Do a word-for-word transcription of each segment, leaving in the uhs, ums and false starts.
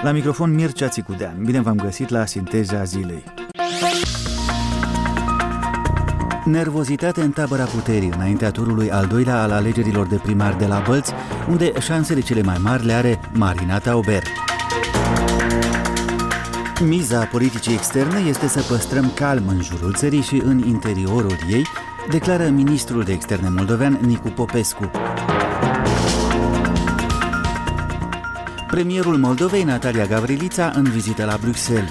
La microfon Mircea Țicudean. Bine v-am găsit la Sinteza Zilei. Nervozitate în tabăra puterii înaintea turului al doilea al alegerilor de primar de la Bălți, unde șansele cele mai mari le are Marina Tauber. Miza politicii externe este să păstrăm calm în jurul țării și în interiorul ei, declară ministrul de externe moldovean Nicu Popescu. Premierul Moldovei, Natalia Gavrilița, în vizită la Bruxelles.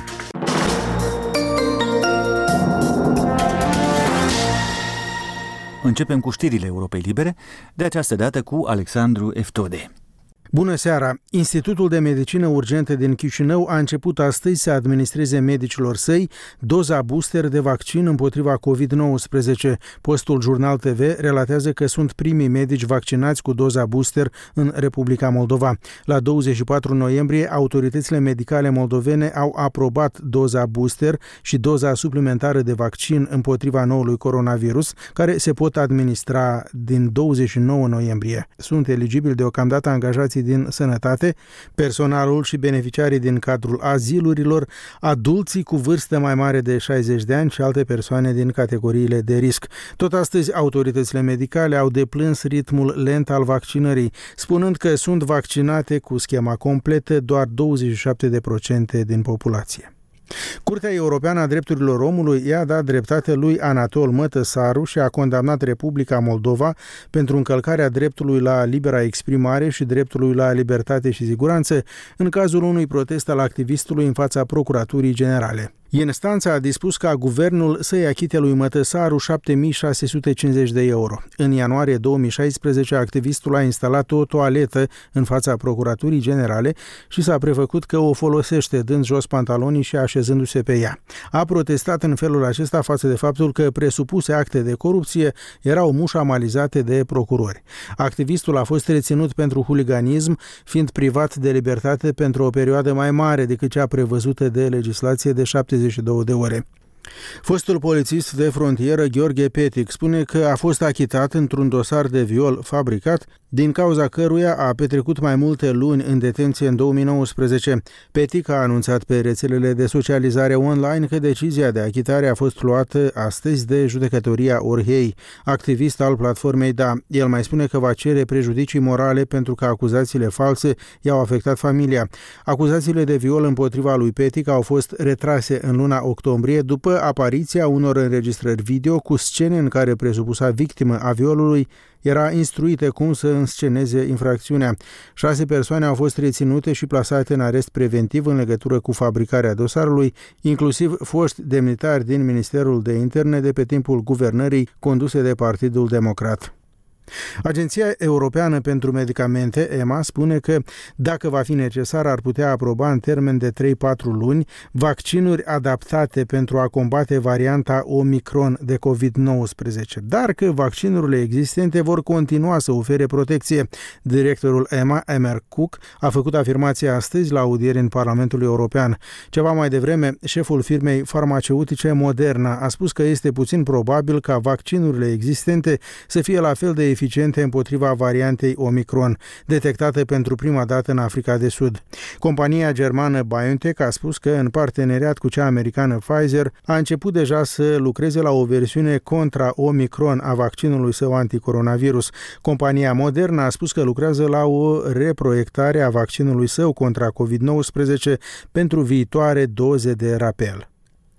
Începem cu știrile Europei Libere, de această dată cu Alexandru Eftode. Bună seara! Institutul de Medicină Urgentă din Chișinău a început astăzi să administreze medicilor săi doza booster de vaccin împotriva covid nouăsprezece. Postul Jurnal T V relatează că sunt primii medici vaccinați cu doza booster în Republica Moldova. La douăzeci și patru noiembrie, autoritățile medicale moldovene au aprobat doza booster și doza suplimentară de vaccin împotriva noului coronavirus, care se pot administra din douăzeci și nouă noiembrie. Sunt eligibili deocamdată angajații din sănătate, personalul și beneficiarii din cadrul azilurilor, adulții cu vârstă mai mare de șaizeci de ani și alte persoane din categoriile de risc. Tot astăzi, autoritățile medicale au deplâns ritmul lent al vaccinării, spunând că sunt vaccinate cu schema completă doar douăzeci și șapte la sută din populație. Curtea Europeană a Drepturilor Omului i-a dat dreptate lui Anatol Mătăsaru și a condamnat Republica Moldova pentru încălcarea dreptului la libera exprimare și dreptului la libertate și siguranță în cazul unui protest al activistului în fața Procuraturii Generale. Instanța a dispus ca guvernul să-i achite lui Mătăsaru șapte mii șase sute cincizeci de euro. În ianuarie două mii șaisprezece, activistul a instalat o toaletă în fața Procuraturii Generale și s-a prefăcut că o folosește, dând jos pantalonii și așezându-se pe ea. A protestat în felul acesta față de faptul că presupuse acte de corupție erau mușamalizate de procurori. Activistul a fost reținut pentru huliganism, fiind privat de libertate pentru o perioadă mai mare decât cea prevăzută de legislație de șaptezeci și două de ore. Fostul polițist de frontieră Gheorghe Petic spune că a fost achitat într-un dosar de viol fabricat, din cauza căruia a petrecut mai multe luni în detenție în două mii nouăsprezece. Petic a anunțat pe rețelele de socializare online că decizia de achitare a fost luată astăzi de judecătoria Orhei, activist al platformei Da. El mai spune că va cere prejudicii morale pentru că acuzațiile false i-au afectat familia. Acuzațiile de viol împotriva lui Petic au fost retrase în luna octombrie după apariția unor înregistrări video cu scene în care presupusa victimă a violului era instruită cum să însceneze infracțiunea. Șase persoane au fost reținute și plasate în arest preventiv în legătură cu fabricarea dosarului, inclusiv foști demnitari din Ministerul de Interne de pe timpul guvernării conduse de Partidul Democrat. Agenția Europeană pentru Medicamente, E M A, spune că, dacă va fi necesar, ar putea aproba în termen de trei patru luni vaccinuri adaptate pentru a combate varianta Omicron de covid nouăsprezece, dar că vaccinurile existente vor continua să ofere protecție. Directorul E M A, Emer Cook, a făcut afirmația astăzi la audieri în Parlamentul European. Ceva mai devreme, șeful firmei farmaceutice Moderna a spus că este puțin probabil ca vaccinurile existente să fie la fel de eficiente împotriva variantei Omicron, detectată pentru prima dată în Africa de Sud. Compania germană BioNTech a spus că, în parteneriat cu cea americană Pfizer, a început deja să lucreze la o versiune contra Omicron a vaccinului său anticoronavirus. Compania Moderna a spus că lucrează la o reproiectare a vaccinului său contra covid nouăsprezece pentru viitoare doze de rapel.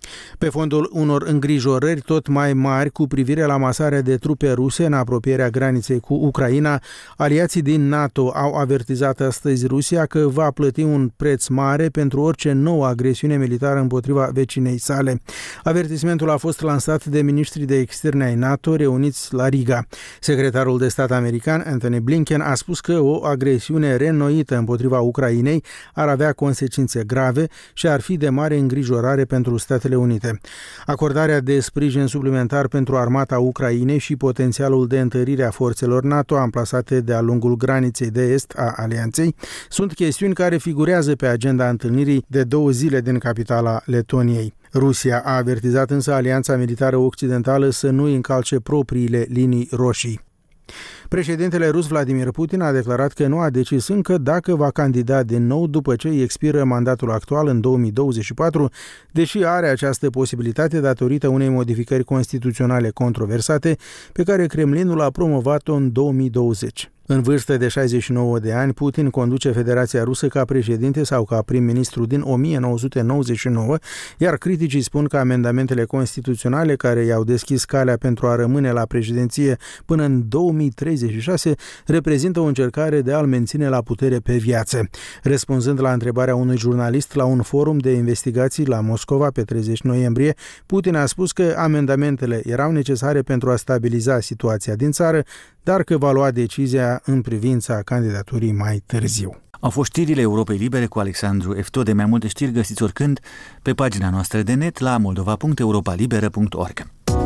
Pe fondul unor îngrijorări tot mai mari cu privire la masarea de trupe ruse în apropierea graniței cu Ucraina, aliații din NATO au avertizat astăzi Rusia că va plăti un preț mare pentru orice nouă agresiune militară împotriva vecinei sale. Avertismentul a fost lansat de ministrii de externe ai NATO reuniți la Riga. Secretarul de stat american Antony Blinken a spus că o agresiune reînnoită împotriva Ucrainei ar avea consecințe grave și ar fi de mare îngrijorare pentru Statele Unite. Acordarea de sprijin suplimentar pentru armata Ucrainei și potențialul de întărire a forțelor NATO amplasate de-a lungul graniței de est a alianței sunt chestiuni care figurează pe agenda întâlnirii de două zile din capitala Letoniei. Rusia a avertizat însă alianța militară occidentală să nu încalce propriile linii roșii. Președintele rus Vladimir Putin a declarat că nu a decis încă dacă va candida din nou după ce îi expiră mandatul actual în două mii douăzeci și patru, deși are această posibilitate datorită unei modificări constituționale controversate pe care Kremlinul a promovat-o în două mii douăzeci. În vârstă de șaizeci și nouă de ani, Putin conduce Federația Rusă ca președinte sau ca prim-ministru din o mie nouă sute nouăzeci și nouă, iar criticii spun că amendamentele constituționale care i-au deschis calea pentru a rămâne la președinție până în două mii treizeci și șase reprezintă o încercare de a-l menține la putere pe viață. Răspunzând la întrebarea unui jurnalist la un forum de investigații la Moscova pe treizeci noiembrie, Putin a spus că amendamentele erau necesare pentru a stabiliza situația din țară, dar că va lua decizia în privința candidaturii mai târziu. Au fost știrile Europei Libere cu Alexandru Eftode. Mai multe știri găsiți oricând pe pagina noastră de net la moldova punct europa liberă punct org.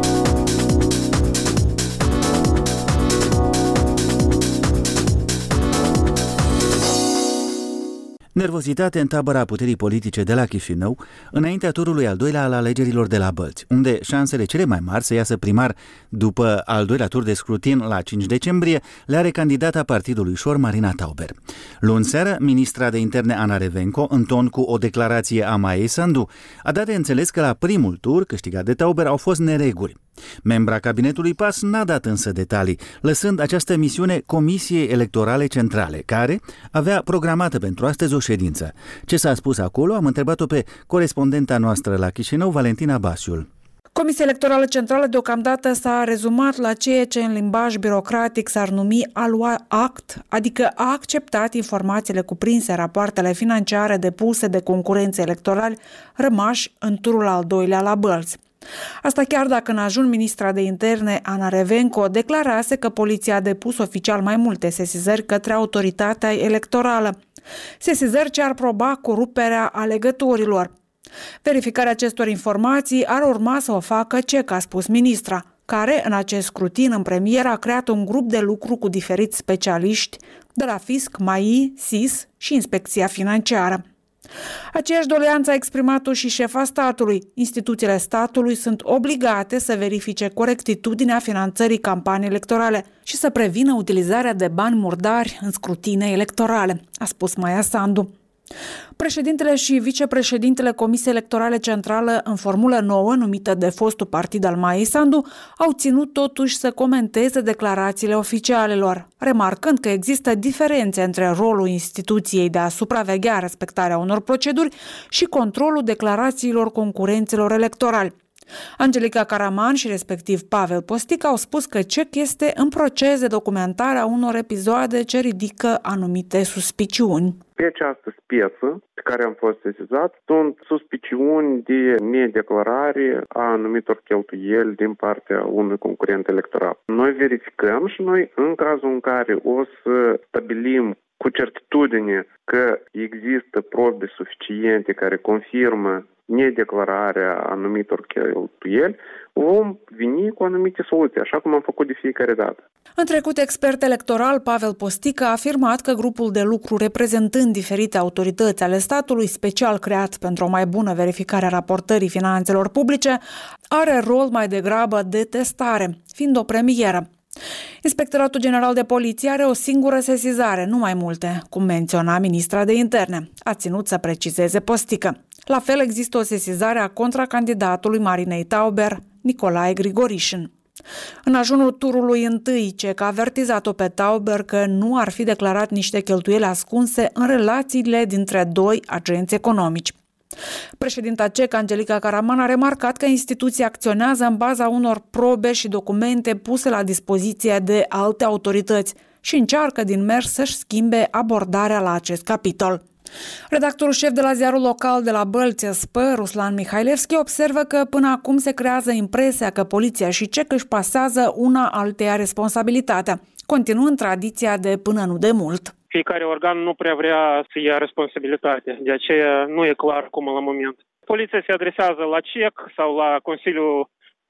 Nervozitate în tabăra puterii politice de la Chișinău, înaintea turului al doilea al alegerilor de la Bălți, unde șansele cele mai mari să iasă primar după al doilea tur de scrutin la cinci decembrie le are candidata partidului Șor, Marina Tauber. Luni seară, ministra de interne Ana Revenco, în ton cu o declarație a Maiei Sandu, a dat de înțeles că la primul tur, câștigat de Tauber, au fost nereguli. Membra cabinetului P A S n-a dat însă detalii, lăsând această misiune Comisiei Electorale Centrale, care avea programată pentru astăzi o ședință. Ce s-a spus acolo? Am întrebat-o pe corespondenta noastră la Chișinău, Valentina Basiul. Comisia Electorală Centrală deocamdată s-a rezumat la ceea ce în limbaj birocratic s-ar numi a lua act, adică a acceptat informațiile cuprinse în rapoartele financiare depuse de concurenți electorali rămași în turul al doilea la Bălți. Asta chiar dacă în ajun ministra de interne Ana Revenco declarase că poliția a depus oficial mai multe sesizări către autoritatea electorală. Sesizări ce ar proba coruperea alegătorilor. Verificarea acestor informații ar urma să o facă C E C, a spus ministra, care în acest scrutin în premieră a creat un grup de lucru cu diferiți specialiști de la Fisc, M A I, S I S și Inspecția Financiară. Aceeași doleanță a exprimat-o și șefa statului. Instituțiile statului sunt obligate să verifice corectitudinea finanțării campaniei electorale și să prevină utilizarea de bani murdari în scrutine electorale, a spus Maia Sandu. Președintele și vicepreședintele Comisiei Electorale Centrală în formulă nouă, numită de fostul partid al Maiei Sandu, au ținut totuși să comenteze declarațiile oficialelor, remarcând că există diferențe între rolul instituției de a supraveghea respectarea unor proceduri și controlul declarațiilor concurenților electorali. Angelica Caraman și respectiv Pavel Postic au spus că C E C este în proces de documentare a unor episoade ce ridică anumite suspiciuni. Pe această speță pe care am fost sesizat sunt suspiciuni de nedeclarare a anumitor cheltuieli din partea unui concurent electoral. Noi verificăm și noi, în cazul în care o să stabilim cu certitudine că există probe suficiente care confirmă nedeclararea anumitor cheltuieli, vom veni cu anumite soluții, așa cum am făcut de fiecare dată. În trecut, expert electoral Pavel Postic a afirmat că grupul de lucru reprezentând diferite autorități ale statului, special creat pentru o mai bună verificare a raportării finanțelor publice, are rol mai degrabă de testare, fiind o premieră. Inspectoratul General de Poliție are o singură sesizare, nu mai multe, cum menționa ministra de interne. A ținut să precizeze Postică. La fel există o sesizare a contracandidatului Marinei Tauber, Nicolae Grigorișin. În ajunul turului întâi, C E C a avertizat-o pe Tauber că nu ar fi declarat niște cheltuieli ascunse în relațiile dintre doi agenți economici. Președinta C E C, Angelica Caraman, a remarcat că instituția acționează în baza unor probe și documente puse la dispoziție de alte autorități și încearcă din mers să-și schimbe abordarea la acest capitol. Redactorul șef de la ziarul local de la Bălți, S P, Ruslan Mihailevski, observă că până acum se creează impresia că poliția și C E C își pasează una alteia responsabilitatea, continuând tradiția de până nu de mult. Fiecare organ nu prea vrea să ia responsabilitate, de aceea nu e clar cum la moment. Poliția se adresează la C E C sau la Consiliul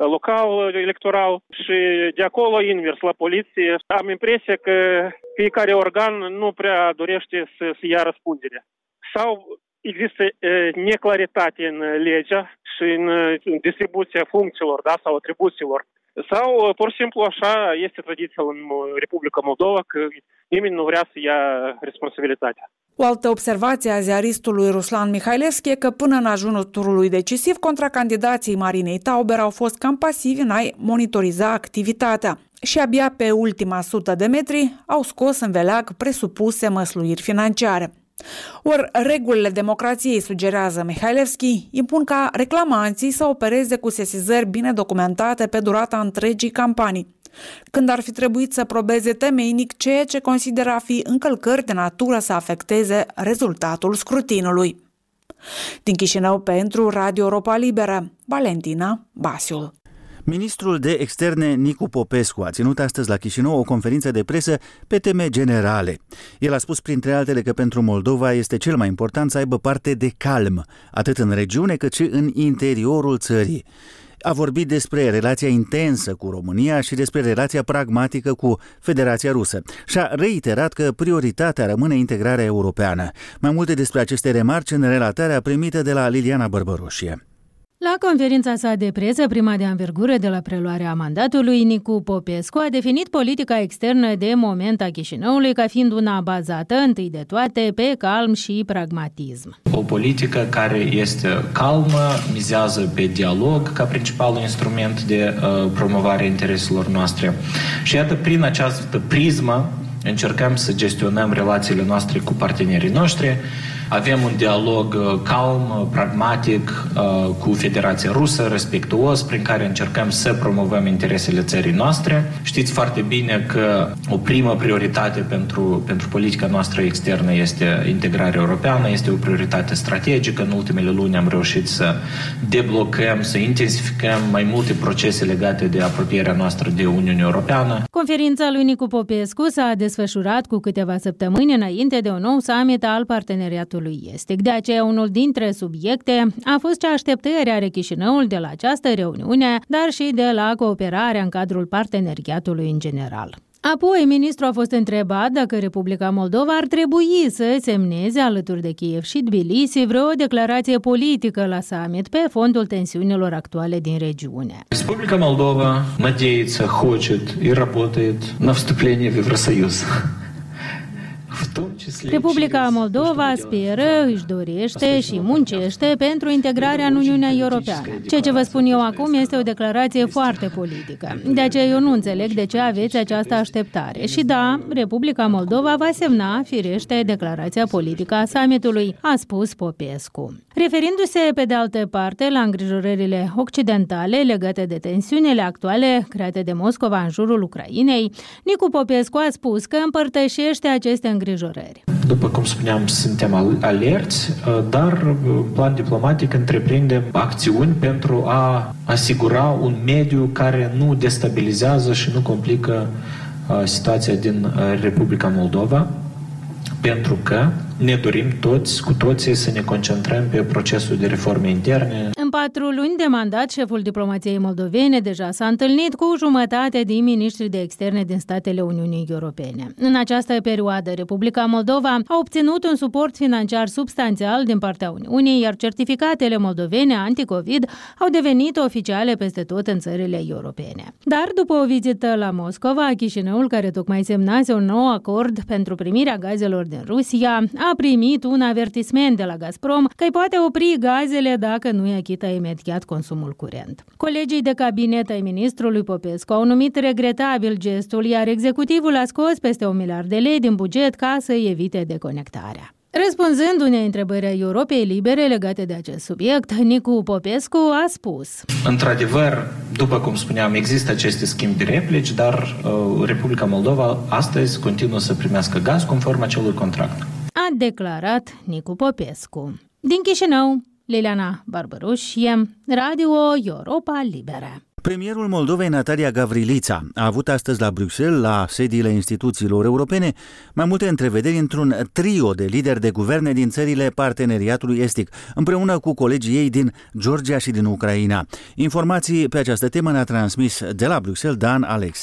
Local Electoral și de acolo invers la poliție. Am impresia că fiecare organ nu prea dorește să, să ia răspundere. Sau există e, neclaritate în legea și în, în distribuția funcțiilor, da, sau atribuțiilor Sau, pur și simplu, așa este tradiția în Republica Moldova, că nimeni nu vrea să ia responsabilitatea. O altă observație a ziaristului Ruslan Mihailevski e că până în ajunul turului decisiv, contracandidații Marinei Tauber au fost cam pasivi în a monitoriza activitatea și abia pe ultima sută de metri au scos în veleag presupuse măsluiri financiare. Ori regulile democrației, sugerează Mihailevski, impun ca reclamanții să opereze cu sesizări bine documentate pe durata întregii campanii, când ar fi trebuit să probeze temeinic ceea ce consideră a fi încălcări de natură să afecteze rezultatul scrutinului. Din Chișinău pentru Radio Europa Liberă, Valentina Basiul. Ministrul de Externe Nicu Popescu a ținut astăzi la Chișinău o conferință de presă pe teme generale. El a spus printre altele că pentru Moldova este cel mai important să aibă parte de calm, atât în regiune cât și în interiorul țării. A vorbit despre relația intensă cu România și despre relația pragmatică cu Federația Rusă și a reiterat că prioritatea rămâne integrarea europeană. Mai multe despre aceste remarci în relatarea primită de la Liliana Bărbăroșie. La conferința sa de presă, prima de anvergură de la preluarea mandatului, Nicu Popescu a definit politica externă de moment a Chișinăului ca fiind una bazată, întâi de toate, pe calm și pragmatism. O politică care este calmă, mizează pe dialog ca principal instrument de uh, promovare a intereselor noastre. Și iată, prin această prismă, încercăm să gestionăm relațiile noastre cu partenerii noștri. Avem un dialog calm, pragmatic cu Federația Rusă, respectuos, prin care încercăm să promovăm interesele țării noastre. Știți foarte bine că o primă prioritate pentru, pentru politica noastră externă este integrarea europeană, este o prioritate strategică. În ultimele luni am reușit să deblocăm, să intensificăm mai multe procese legate de apropierea noastră de Uniunea Europeană. Conferința lui Nicu Popescu s-a desfășurat cu câteva săptămâni înainte de un nou summit al parteneriatului estic. De aceea, unul dintre subiecte a fost ce așteptări are Chișinăul de la această reuniune, dar și de la cooperarea în cadrul parteneriatului în general. Apoi, ministrul a fost întrebat dacă Republica Moldova ar trebui să semneze alături de Kiev și Tbilisi vreo declarație politică la summit pe fondul tensiunilor actuale din regiune. Republica Moldova надеется, хочет и работает на вступление в Евросоюз. Republica Moldova speră, își dorește și muncește pentru integrarea în Uniunea Europeană. Ceea ce vă spun eu acum este o declarație foarte politică. De aceea eu nu înțeleg de ce aveți această așteptare. Și da, Republica Moldova va semna, firește, declarația politică a summitului, a spus Popescu. Referindu-se, pe de altă parte, la îngrijorările occidentale legate de tensiunile actuale create de Moscova în jurul Ucrainei, Nicu Popescu a spus că împărtășește aceste îngrijorări. După cum spuneam, suntem alerți, dar în plan diplomatic întreprindem acțiuni pentru a asigura un mediu care nu destabilizează și nu complică situația din Republica Moldova, pentru că ne dorim toți, cu toții, să ne concentrăm pe procesul de reforme interne. În patru luni de mandat, șeful diplomației moldovene deja s-a întâlnit cu jumătate din miniștrii de externe din statele Uniunii Europene. În această perioadă, Republica Moldova a obținut un suport financiar substanțial din partea Uniunii, iar certificatele moldovene anti-Covid au devenit oficiale peste tot în țările europene. Dar după o vizită la Moscova, Chișinăul, care tocmai semnase un nou acord pentru primirea gazelor din Rusia, a primit un avertisment de la Gazprom că îi poate opri gazele dacă nu îi achită imediat consumul curent. Colegii de cabinet ai ministrului Popescu au numit regretabil gestul, iar executivul a scos peste un miliard de lei din buget ca să evite deconectarea. Răspunzând unei întrebări a Europei Libere legate de acest subiect, Nicu Popescu a spus: într-adevăr, după cum spuneam, există aceste schimb de replici, dar uh, Republica Moldova astăzi continuă să primească gaz conform acelui contract. A declarat Nicu Popescu. Din Chișinău, Liliana Bărbăroșie, Radio Europa Liberă. Premierul Moldovei, Natalia Gavrilița, a avut astăzi la Bruxelles, la sediile instituțiilor europene, mai multe întrevederi într-un trio de lideri de guverne din țările parteneriatului estic, împreună cu colegii ei din Georgia și din Ucraina. Informații pe această temă ne-a transmis de la Bruxelles Dan Alexe.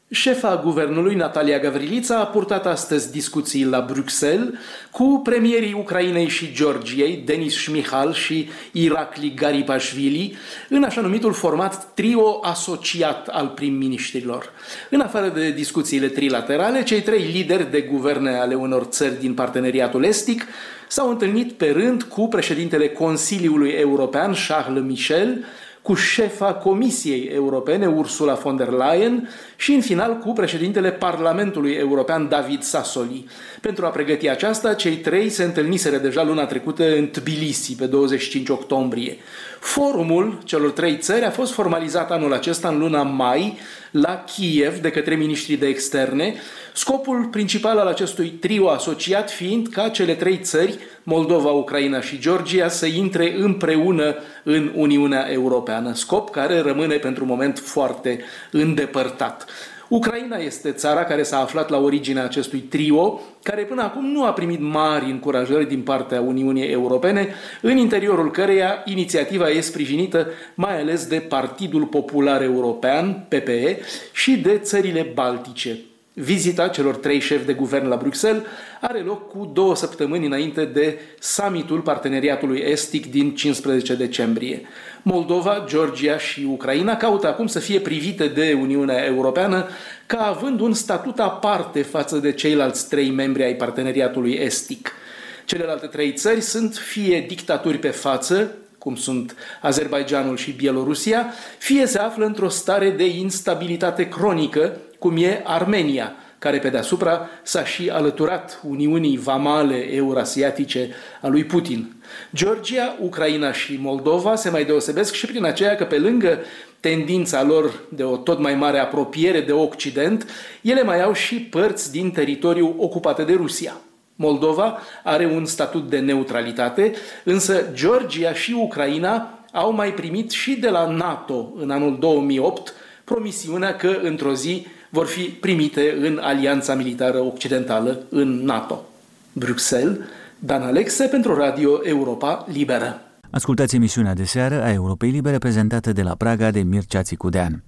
Șefa guvernului, Natalia Gavrilița, a purtat astăzi discuții la Bruxelles cu premierii Ucrainei și Georgiei, Denis Shmihal și Irakli Garibashvili, în așa numitul format trio asociat al prim-ministrilor. În afară de discuțiile trilaterale, cei trei lideri de guverne ale unor țări din parteneriatul estic s-au întâlnit pe rând cu președintele Consiliului European, Charles Michel, cu șefa Comisiei Europene, Ursula von der Leyen, și în final cu președintele Parlamentului European, David Sassoli. Pentru a pregăti aceasta, cei trei se întâlniseră deja luna trecută în Tbilisi, pe douăzeci și cinci octombrie. Forumul celor trei țări a fost formalizat anul acesta, în luna mai, la Kiev, de către miniștrii de externe, scopul principal al acestui trio asociat fiind ca cele trei țări, Moldova, Ucraina și Georgia, să intre împreună în Uniunea Europeană, scop care rămâne pentru moment foarte îndepărtat. Ucraina este țara care s-a aflat la originea acestui trio, care până acum nu a primit mari încurajări din partea Uniunii Europene, în interiorul căreia inițiativa e sprijinită mai ales de Partidul Popular European, P P E, și de țările baltice. Vizita celor trei șefi de guvern la Bruxelles are loc cu două săptămâni înainte de summitul Parteneriatului Estic din cincisprezece decembrie. Moldova, Georgia și Ucraina caută acum să fie privite de Uniunea Europeană ca având un statut aparte față de ceilalți trei membri ai Parteneriatului Estic. Celelalte trei țări sunt fie dictaturi pe față, cum sunt Azerbaidjanul și Bielorusia, fie se află într-o stare de instabilitate cronică, cum e Armenia, care pe deasupra s-a și alăturat Uniunii Vamale Eurasiatice a lui Putin. Georgia, Ucraina și Moldova se mai deosebesc și prin aceea că, pe lângă tendința lor de o tot mai mare apropiere de Occident, ele mai au și părți din teritoriul ocupate de Rusia. Moldova are un statut de neutralitate, însă Georgia și Ucraina au mai primit și de la NATO în anul două mii opt promisiunea că într-o zi vor fi primite în Alianța Militară Occidentală, în NATO. Bruxelles, Dan Alexe pentru Radio Europa Liberă. Ascultați emisiunea de seară a Europei Libere, prezentată de la Praga de Mircea Țicudean.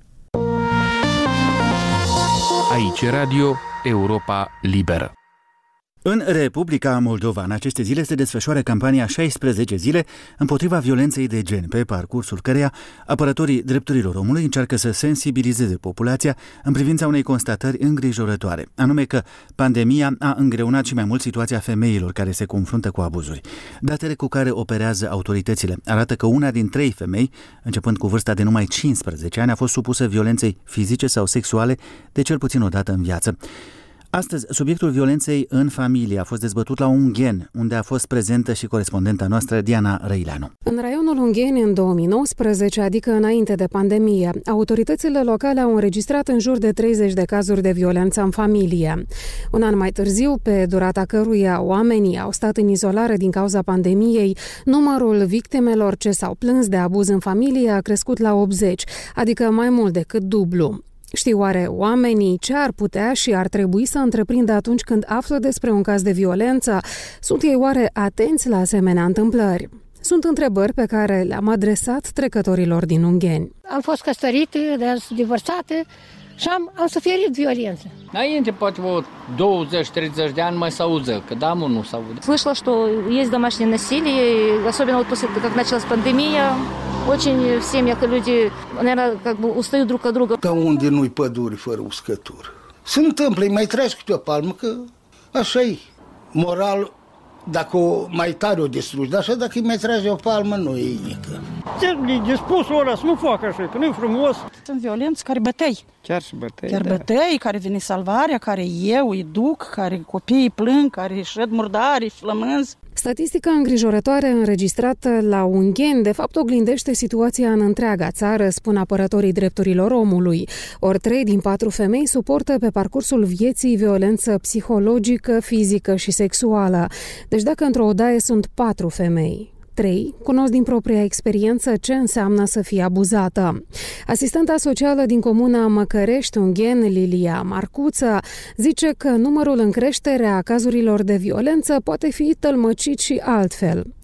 Aici Radio Europa Liberă. În Republica Moldova, în aceste zile, se desfășoară campania șaisprezece zile împotriva violenței de gen, pe parcursul căreia apărătorii drepturilor omului încearcă să sensibilizeze populația în privința unei constatări îngrijorătoare, anume că pandemia a îngreunat și mai mult situația femeilor care se confruntă cu abuzuri. Datele cu care operează autoritățile arată că una din trei femei, începând cu vârsta de numai cincisprezece ani, a fost supusă violenței fizice sau sexuale de cel puțin o dată în viață. Astăzi, subiectul violenței în familie a fost dezbătut la Ungheni, unde a fost prezentă și corespondenta noastră Diana Răileanu. În raionul Ungheni, în două mii nouăsprezece, adică înainte de pandemie, autoritățile locale au înregistrat în jur de treizeci de cazuri de violență în familie. Un an mai târziu, pe durata căruia oamenii au stat în izolare din cauza pandemiei, numărul victimelor ce s-au plâns de abuz în familie a crescut la optzeci, adică mai mult decât dublu. Știu oare oamenii ce ar putea și ar trebui să întreprindă atunci când află despre un caz de violență? Sunt ei oare atenți la asemenea întâmplări? Sunt întrebări pe care le-am adresat trecătorilor din Ungheni. Am fost căsătorită, dar divorțată și am, am suferit violență. Înainte, poate o douăzeci treizeci de ani mai se auză, că damul nu se aude. Слышала, что есть домашнее насилие, особенно вот после, как началась пандемия, очень в семьях люди, наверное, как бы устают друг от друга. Dar unde nu-i păduri fără uscătură? Se întâmplă, îi mai tragi câte o palmă, că așa-i. Moral, dacă o mai tare o distrugi, dar așa dacă îi mai tragi o palmă, nu e nică. Ce-i dispusul ăla să nu facă așa, că nu e frumos. Sunt violenți care bătăi. Chiar și bătăi, Chiar da. bătăi, care vine salvarea, care eu îi duc, care copiii plâng, care își șed murdari, flămânzi. Statistica îngrijorătoare înregistrată la Ungheni de fapt oglindește situația în întreaga țară, spun apărătorii drepturilor omului. Ori trei din patru femei suportă pe parcursul vieții violență psihologică, fizică și sexuală. Deci dacă într-o odaie sunt patru femei, trei cunosc din propria experiență ce înseamnă să fie abuzată. Asistenta socială din comuna Măcărești, Ungheni, Lilia Marcuță, zice că numărul în creștere a cazurilor de violență poate fi tălmăcit și altfel.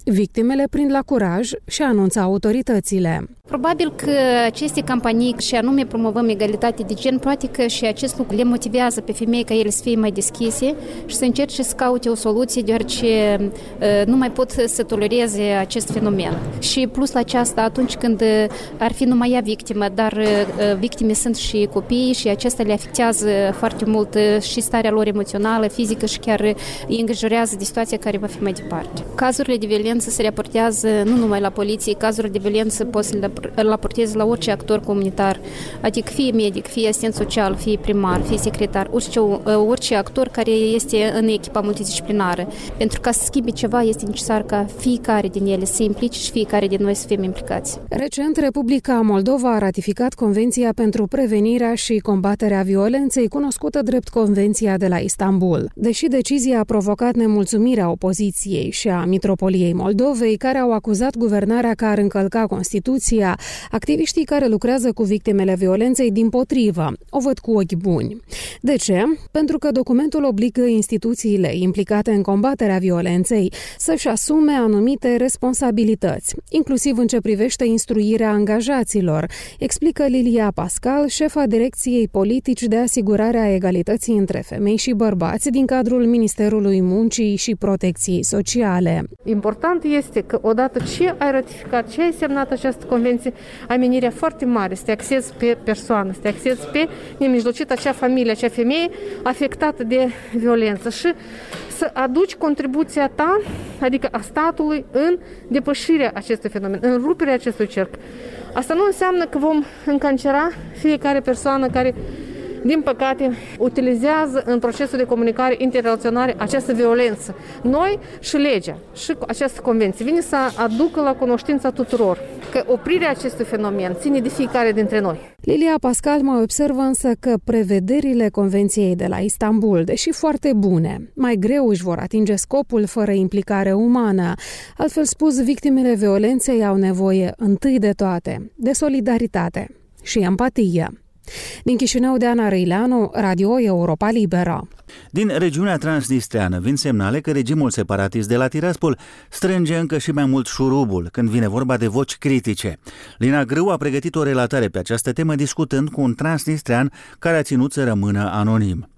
Victimele prind la curaj și anunță autoritățile. Probabil că aceste campanii, și anume promovăm egalitate de gen, poate că și acest lucru le motivează pe femei ca ele să fie mai deschise și să încerce să caute o soluție, deoarece nu mai pot să tolereze acest fenomen. Și plus la aceasta, atunci când ar fi numai ea victimă, dar victime sunt și copiii și acestea le afectează foarte mult și starea lor emoțională, fizică și chiar îi îngrijorează de situația care va fi mai departe. Cazurile de violență se raportează nu numai la poliție, cazurile de violență pot să le îl raporteze la orice actor comunitar, adică fie medic, fie asistent social, fie primar, fie secretar, orice, orice actor care este în echipa multidisciplinară. Pentru ca să schimbe ceva, este necesar ca fiecare din ele să se implice și fiecare din noi să fim implicați. Recent, Republica Moldova a ratificat Convenția pentru prevenirea și combaterea violenței, cunoscută drept Convenția de la Istanbul. Deși decizia a provocat nemulțumirea opoziției și a Mitropoliei Moldovei, care au acuzat guvernarea că ar încălca Constituția, activiștii care lucrează cu victimele violenței dimpotrivă o văd cu ochi buni. De ce? Pentru că documentul obligă instituțiile implicate în combaterea violenței să-și asume anumite responsabilități, inclusiv în ce privește instruirea angajaților, explică Lilia Pascal, șefa Direcției Politici de Asigurare a Egalității între Femei și Bărbați din cadrul Ministerului Muncii și Protecției Sociale. Important este că odată ce ai ratificat, ce ai semnat această convenție, ai menirea foarte mare să te axezi pe persoană, să te axezi pe nemijlocit acea familie, acea femeie afectată de violență și să aduci contribuția ta, adică a statului, în depășirea acestui fenomen, în ruperea acestui cerc. Asta nu înseamnă că vom încancera fiecare persoană care, din păcate, utilizează în procesul de comunicare interrelaționare această violență. Noi și legea și această convenție vine să aducă la cunoștința tuturor că oprirea acestui fenomen ține de fiecare dintre noi. Lilia Pascal mai observă însă că prevederile Convenției de la Istanbul, deși foarte bune, mai greu își vor atinge scopul fără implicare umană. Altfel spus, victimele violenței au nevoie întâi de toate de solidaritate și empatie. Din Chișinău, Deana Răileanu, Radio Europa Liberă. Din regiunea transnistreană vin semnale că regimul separatist de la Tiraspol strânge încă și mai mult șurubul când vine vorba de voci critice. Lina Grâu a pregătit o relatare pe această temă discutând cu un transnistrean care a ținut să rămână anonim.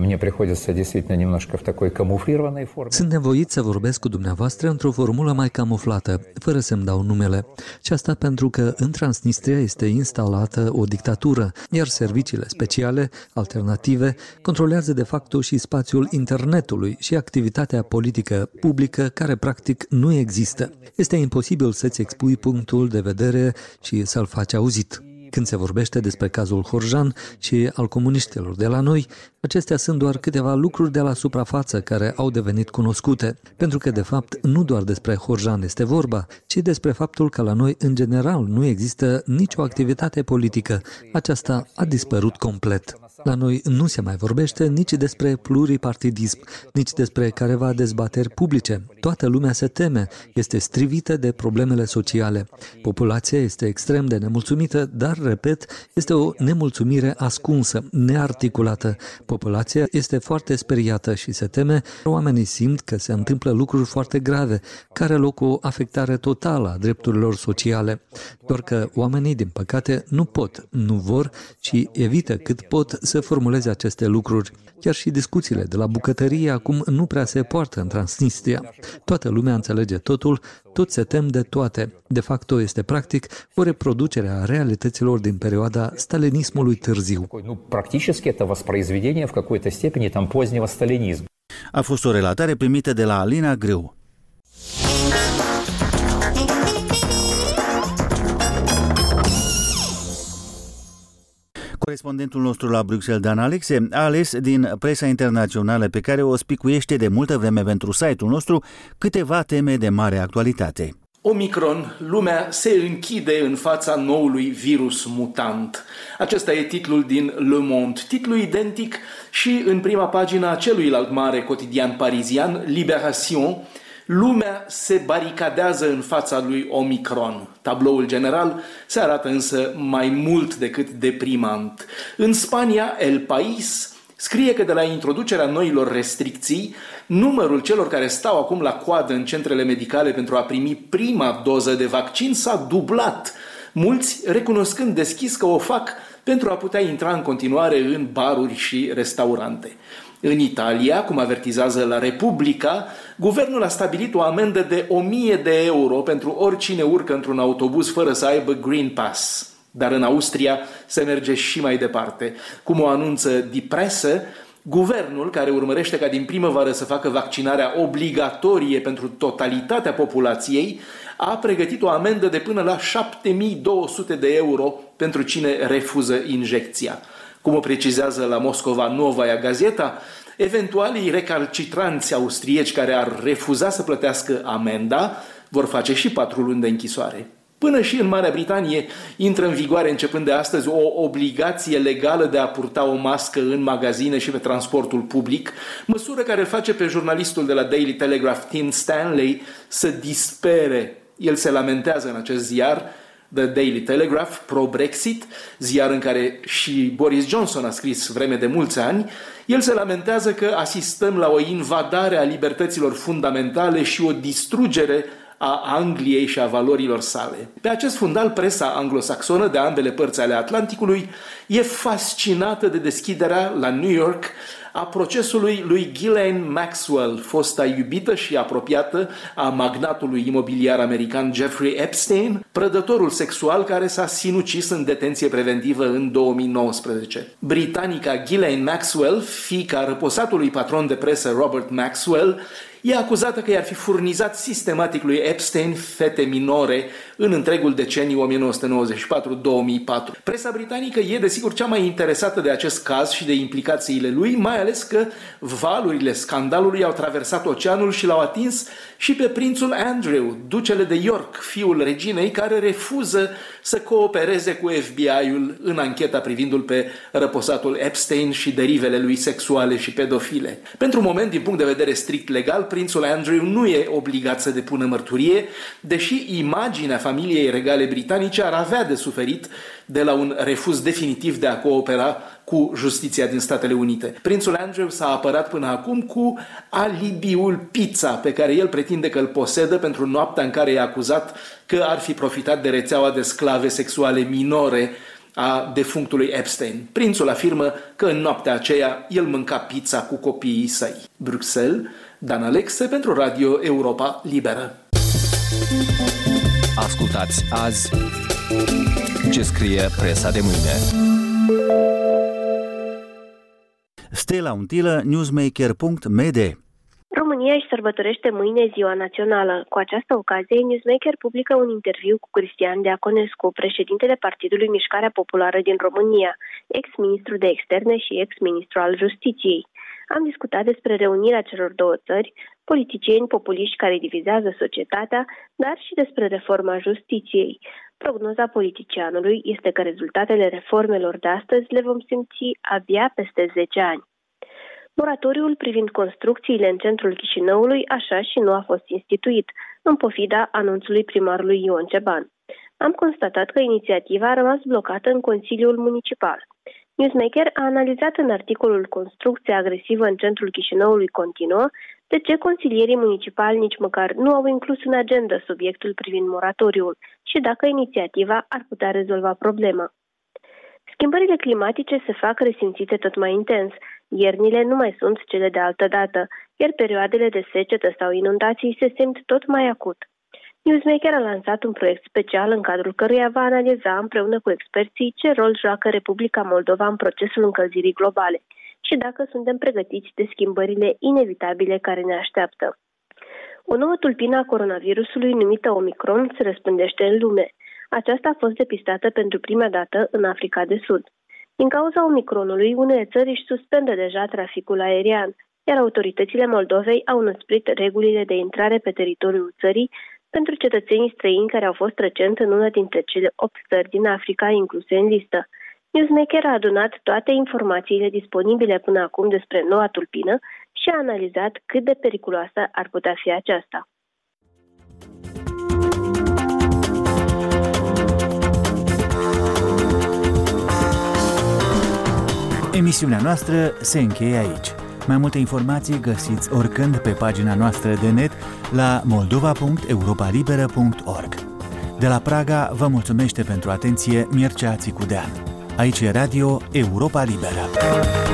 Sunt nevoit să vorbesc cu dumneavoastră într-o formulă mai camuflată, fără să-mi dau numele. Și asta pentru că în Transnistria este instalată o dictatură, iar serviciile speciale, alternative, controlează de facto și spațiul internetului și activitatea politică publică care practic nu există. Este imposibil să-ți expui punctul de vedere și să-l faci auzit. Când se vorbește despre cazul Horjan și al comuniștilor de la noi, acestea sunt doar câteva lucruri de la suprafață care au devenit cunoscute, pentru că de fapt nu doar despre Horjan este vorba, ci despre faptul că la noi în general nu există nicio activitate politică. Aceasta a dispărut complet. La noi nu se mai vorbește nici despre pluripartidism, nici despre careva dezbateri publice. Toată lumea se teme, este strivită de problemele sociale. Populația este extrem de nemulțumită, dar, repet, este o nemulțumire ascunsă, nearticulată. Populația este foarte speriată și se teme. Oamenii simt că se întâmplă lucruri foarte grave, care loc o afectare totală a drepturilor sociale. Doar că oamenii, din păcate, nu pot, nu vor și evită cât pot să formuleze aceste lucruri. Chiar și discuțiile de la bucătărie acum nu prea se poartă în Transnistria. Toată lumea înțelege totul, toți se tem de toate. De fapt, este practic o reproducere a realităților din perioada stalinismului târziu. A fost o relatare primită de la Alina Grâu. Corespondentul nostru la Bruxelles, Dan Alexe, a ales din presa internațională pe care o spicuiește de multă vreme pentru site-ul nostru câteva teme de mare actualitate. Omicron, lumea se închide în fața noului virus mutant. Acesta e titlul din Le Monde, titlu identic și în prima pagină a celuilalt mare cotidian parizian, Libération. Lumea se baricadează în fața lui Omicron. Tabloul general se arată însă mai mult decât deprimant. În Spania, El País, scrie că de la introducerea noilor restricții, numărul celor care stau acum la coadă în centrele medicale pentru a primi prima doză de vaccin s-a dublat, mulți recunoscând deschis că o fac pentru a putea intra în continuare în baruri și restaurante. În Italia, cum avertizează La Repubblica, guvernul a stabilit o amendă de o mie de euro pentru oricine urcă într-un autobuz fără să aibă Green Pass. Dar în Austria se merge și mai departe. Cum o anunță Die Presse, guvernul, care urmărește ca din primăvară să facă vaccinarea obligatorie pentru totalitatea populației, a pregătit o amendă de până la șapte mii două sute de euro pentru cine refuză injecția. Cum o precizează la Moscova Novaia Gazeta, eventualii recalcitranți austrieci care ar refuza să plătească amenda vor face și patru luni de închisoare. Până și în Marea Britanie intră în vigoare începând de astăzi o obligație legală de a purta o mască în magazine și pe transportul public, măsură care îl face pe jurnalistul de la Daily Telegraph, Tim Stanley, să dispere. El se lamentează în acest ziar, The Daily Telegraph, pro-Brexit, ziar în care și Boris Johnson a scris vreme de mulți ani. El se lamentează că asistăm la o invadare a libertăților fundamentale și o distrugere a Angliei și a valorilor sale. Pe acest fundal, presa anglosaxonă de ambele părți ale Atlanticului e fascinată de deschiderea la New York a procesului lui Ghislaine Maxwell, fosta iubită și apropiată a magnatului imobiliar american Jeffrey Epstein, prădătorul sexual care s-a sinucis în detenție preventivă în două mii nouăsprezece. Britanica Ghislaine Maxwell, fiica răposatului patron de presă Robert Maxwell, e acuzată că i-ar fi furnizat sistematic lui Epstein fete minore în întregul deceniu o mie nouă sute nouăzeci și patru - două mii patru. Presa britanică e desigur cea mai interesată de acest caz și de implicațiile lui, mai ales că valurile scandalului au traversat oceanul și l-au atins și pe prințul Andrew, ducele de York, fiul reginei, care refuză să coopereze cu F B I-ul în ancheta privindu-l pe răposatul Epstein și derivele lui sexuale și pedofile. Pentru moment, din punct de vedere strict legal, prințul Andrew nu e obligat să depună mărturie, deși imaginea familiei regale britanice ar avea de suferit de la un refuz definitiv de a coopera cu justiția din Statele Unite. Prințul Andrew s-a apărat până acum cu alibiul pizza pe care el pretinde că îl posedă pentru noaptea în care e acuzat că ar fi profitat de rețeaua de sclave sexuale minore a defunctului Epstein. Prințul afirmă că în noaptea aceea el mânca pizza cu copiii săi. Bruxelles, Dan Alexe pentru Radio Europa Liberă. Ascultați azi ce scrie presa de mâine. Stella Untilă, newsmaker punct m d. România își sărbătorește mâine Ziua Națională. Cu această ocazie, Newsmaker publică un interviu cu Cristian Diaconescu, președintele Partidului Mișcarea Populară din România, ex-ministru de externe și ex-ministru al Justiției. Am discutat despre reunirea celor două țări, politicieni populiști care divizează societatea, dar și despre reforma justiției. Prognoza politicianului este că rezultatele reformelor de astăzi le vom simți abia peste zece ani. Moratoriul privind construcțiile în centrul Chișinăului așa și nu a fost instituit, în pofida anunțului primarului Ion Ceban. Am constatat că inițiativa a rămas blocată în Consiliul Municipal. Newsmaker a analizat în articolul Construcția agresivă în centrul Chișinăului continuă de ce consilierii municipali nici măcar nu au inclus în agenda subiectul privind moratoriul și dacă inițiativa ar putea rezolva problema. Schimbările climatice se fac resimțite tot mai intens. Iernile nu mai sunt cele de altă dată, iar perioadele de secetă sau inundații se simt tot mai acut. Newsmaker a lansat un proiect special în cadrul căruia va analiza împreună cu experții ce rol joacă Republica Moldova în procesul încălzirii globale și dacă suntem pregătiți de schimbările inevitabile care ne așteaptă. O nouă tulpină a coronavirusului numită Omicron se răspândește în lume. Aceasta a fost depistată pentru prima dată în Africa de Sud. Din cauza Omicronului, unele țări își suspendă deja traficul aerian, iar autoritățile Moldovei au înăsprit regulile de intrare pe teritoriul țării pentru cetățenii străini care au fost recent în una dintre cele opt țări din Africa incluse în listă. Newsmaker a adunat toate informațiile disponibile până acum despre noua tulpină și a analizat cât de periculoasă ar putea fi aceasta. Emisiunea noastră se încheie aici. Mai multe informații găsiți oricând pe pagina noastră de net la moldova punct europa liberă punct org. De la Praga vă mulțumește pentru atenție Mircea Țicudean. Aici e Radio Europa Liberă.